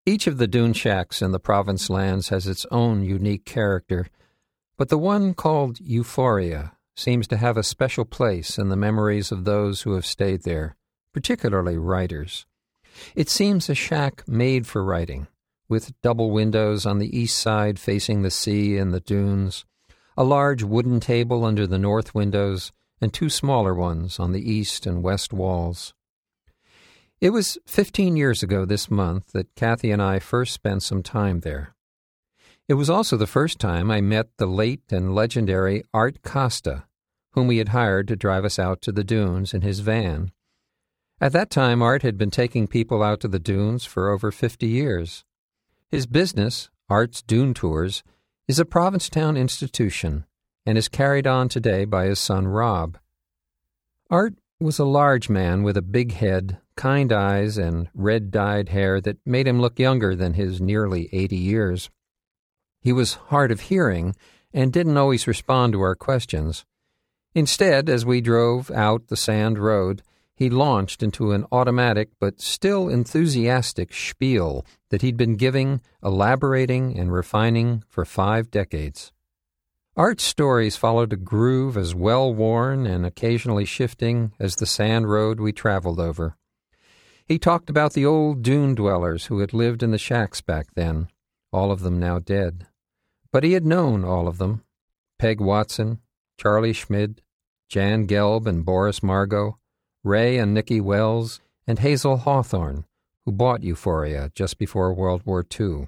Each of the dune shacks in the province lands has its own unique character, but the one called Euphoria seems to have a special place in the memories of those who have stayed there, particularly writers. It seems a shack made for writing, with double windows on the east side facing the sea and the dunes, a large wooden table under the north windows, and two smaller ones on the east and west walls. It was 15 years ago this month that Kathy and I first spent some time there. It was also the first time I met the late and legendary Art Costa, whom we had hired to drive us out to the dunes in his van. At that time, Art had been taking people out to the dunes for over 50 years. His business, Art's Dune Tours, is a Provincetown institution and is carried on today by his son Rob. Art was a large man with a big head, kind eyes, and red-dyed hair that made him look younger than his nearly 80 years. He was hard of hearing and didn't always respond to our questions. Instead, as we drove out the sand road, he launched into an automatic but still enthusiastic spiel that he'd been giving, elaborating, and refining for 5 decades. Art's stories followed a groove as well-worn and occasionally shifting as the sand road we traveled over. He talked about the old dune dwellers who had lived in the shacks back then, all of them now dead. But he had known all of them: Peg Watson, Charlie Schmid, Jan Gelb and Boris Margot, Ray and Nikki Wells, and Hazel Hawthorne, who bought Euphoria just before World War II.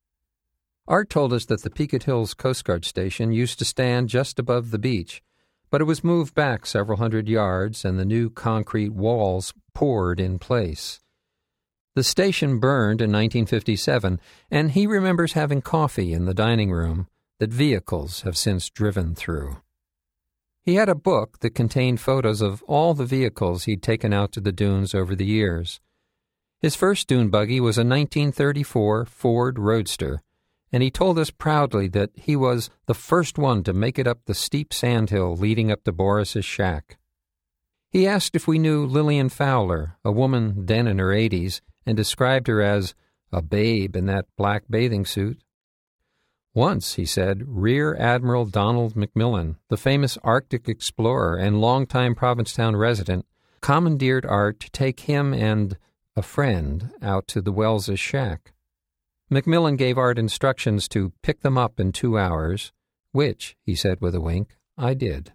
Art told us that the Peaked Hills Coast Guard Station used to stand just above the beach, but it was moved back several hundred yards and the new concrete walls poured in place. The station burned in 1957, and he remembers having coffee in the dining room that vehicles have since driven through. He had a book that contained photos of all the vehicles he'd taken out to the dunes over the years. His first dune buggy was a 1934 Ford Roadster, and he told us proudly that he was the first one to make it up the steep sandhill leading up to Boris's shack. He asked if we knew Lillian Fowler, a woman then in her 80s, and described her as a babe in that black bathing suit. Once, he said, Rear Admiral Donald McMillan, the famous Arctic explorer and longtime Provincetown resident, commandeered Art to take him and a friend out to the Wells' shack. McMillan gave Art instructions to pick them up in 2 hours, which, he said with a wink, I did.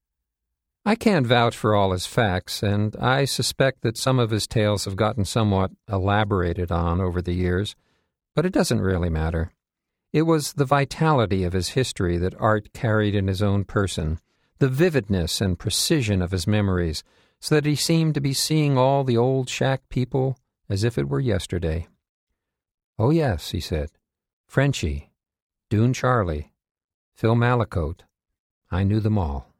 I can't vouch for all his facts, and I suspect that some of his tales have gotten somewhat elaborated on over the years, but it doesn't really matter. It was the vitality of his history that Art carried in his own person, the vividness and precision of his memories, so that he seemed to be seeing all the old shack people as if it were yesterday. Oh yes, he said, Frenchie, Dune Charlie, Phil Mallicoat, I knew them all.